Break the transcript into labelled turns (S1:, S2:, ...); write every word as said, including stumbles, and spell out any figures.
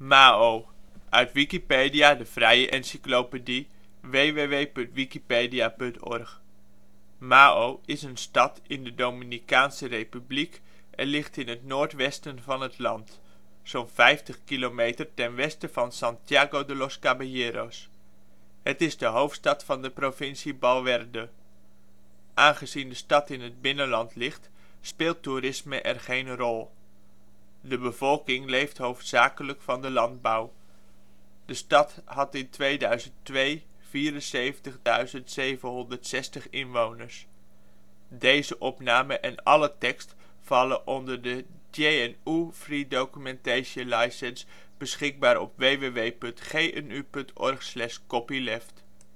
S1: Mao, uit Wikipedia, de vrije encyclopedie. www punt wikipedia punt org. Mao is een stad in de Dominicaanse Republiek en ligt in het noordwesten van het land, zo 'n vijftig kilometer ten westen van Santiago de los Caballeros. Het is de hoofdstad van de provincie Balverde. Aangezien de stad in het binnenland ligt, speelt toerisme er geen rol. De bevolking leeft hoofdzakelijk van de landbouw. De stad had in tweeduizend twee vierenzeventigduizend zevenhonderdzestig inwoners. Deze opname en alle tekst vallen onder de G N U Free Documentation License beschikbaar op w w w punt g n u punt org slash copyleft.